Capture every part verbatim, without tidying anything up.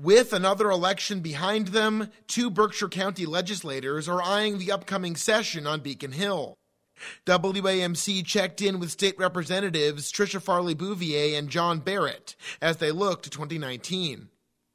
With another election behind them, two Berkshire County legislators are eyeing the upcoming session on Beacon Hill. W A M C checked in with state representatives Tricia Farley Bouvier and John Barrett as they look to twenty nineteen.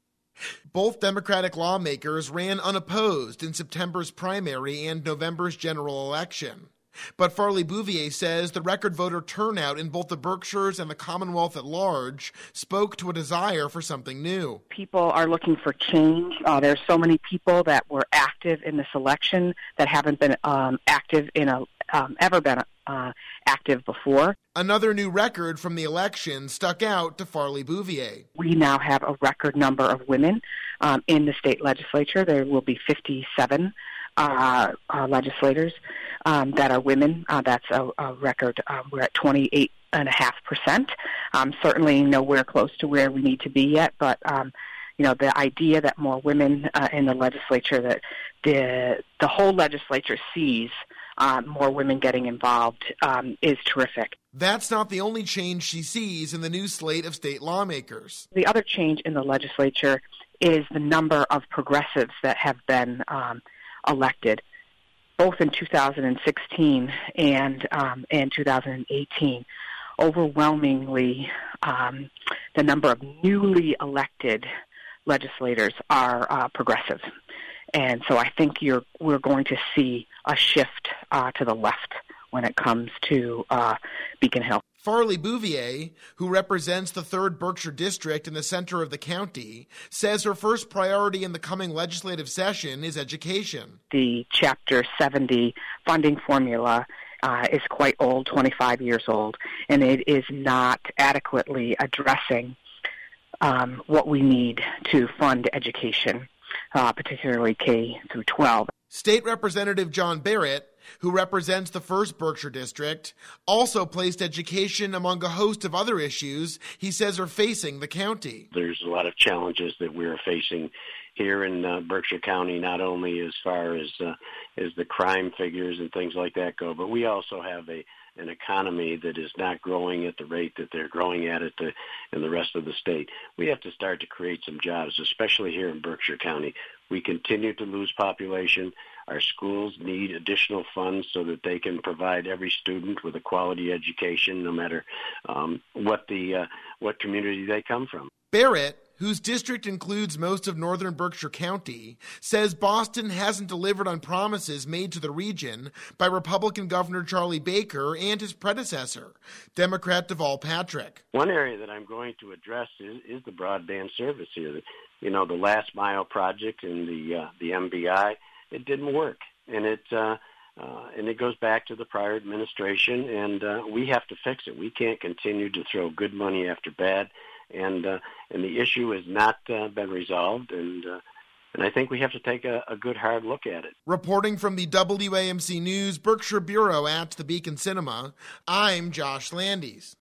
Both Democratic lawmakers ran unopposed in September's primary and November's general election. But Farley Bouvier says the record voter turnout in both the Berkshires and the Commonwealth at large spoke to a desire for something new. People are looking for change. Uh, there's so many people that were active in this election that haven't been um, active in a um, ever been uh, active before. Another new record from the election stuck out to Farley Bouvier. We now have a record number of women um, in the state legislature. There will be fifty-seven uh, uh, legislators um, that are women. Uh, that's a, a record. Uh, we're at twenty-eight point five percent. Um, certainly nowhere close to where we need to be yet, but um, you know, the idea that more women uh, in the legislature, that the the whole legislature sees uh, more women getting involved um, is terrific. That's not the only change she sees in the new slate of state lawmakers. The other change in the legislature is the number of progressives that have been um, elected, both in two thousand sixteen and um, and two thousand eighteen. Overwhelmingly, um, the number of newly elected legislators are uh, progressive. And so I think you're we're going to see a shift uh, to the left when it comes to uh, Beacon Hill. Farley Bouvier, who represents the third Berkshire District in the center of the county, says her first priority in the coming legislative session is education. The Chapter seventy funding formula uh, is quite old, twenty-five years old, and it is not adequately addressing um, what we need to fund education, uh, particularly K through twelve. State Representative John Barrett, who represents the first Berkshire District, also placed education among a host of other issues he says are facing the county. There's a lot of challenges that we're facing here in uh, Berkshire County, not only as far as uh, as the crime figures and things like that go, but we also have a an economy that is not growing at the rate that they're growing at it the, in the rest of the state. We have to start to create some jobs, especially here in Berkshire County. We continue to lose population. Our schools need additional funds so that they can provide every student with a quality education, no matter um, what the uh, what community they come from. Barrett, whose district includes most of northern Berkshire County, says Boston hasn't delivered on promises made to the region by Republican Governor Charlie Baker and his predecessor, Democrat Deval Patrick. One area that I'm going to address is, is the broadband service here. You know, the last mile project in the uh, the M B I, it didn't work, and it uh, uh, and it goes back to the prior administration, and uh, we have to fix it. We can't continue to throw good money after bad. And uh, and the issue has not uh, been resolved, and uh, and I think we have to take a, a good hard look at it. Reporting from the W A M C News Berkshire Bureau at the Beacon Cinema, I'm Josh Landis.